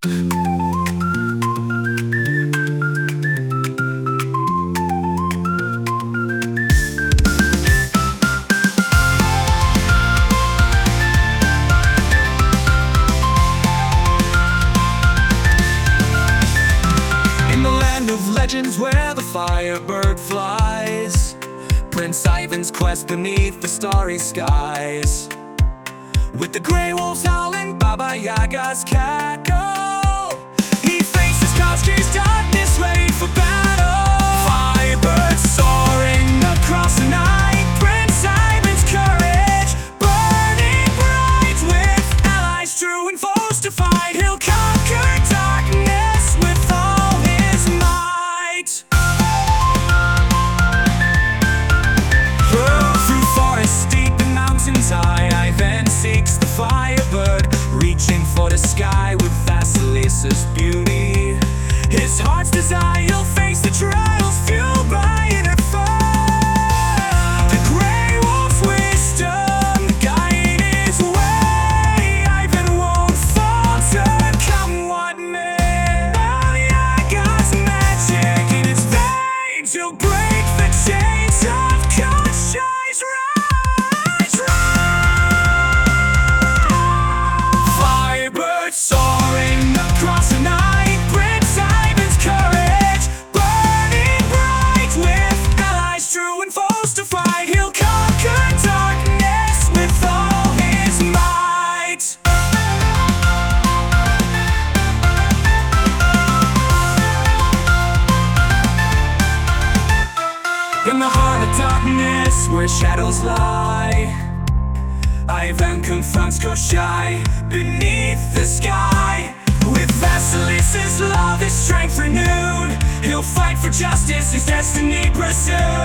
In the land of legends where the firebird flies, Prince Ivan's quest beneath the starry skies. With the grey wolves howling, Baba Yaga's cackle, he faces Koski's darkness, ready for battle. Firebirds soaring across the night, Prince Ivan's courage burning bright. With allies true and foes to fight, he'll conquer darkness with all his might. Through forests deep and mountains high, Ivan seeks the firebird, reaching for the sky with Vasilissa's beauty. His heart's desire, he'll face the trials fueled by inner fire. The grey wolf's wisdom guide his way, Ivan won't falter, come what may. Baba Yaga's magic in his veins, he'll break the chains of Koschei's rise. Firebirds soaring across the night, Prince Ivan's courage burning bright. With allies true and foes to fight, he'll conquer darkness with all his might. In the heart of darkness, where shadows lie, Ivan confronts Koschei beneath the sky. With Vasilissa's love, his strength renewed, he'll fight for justice, his destiny pursue.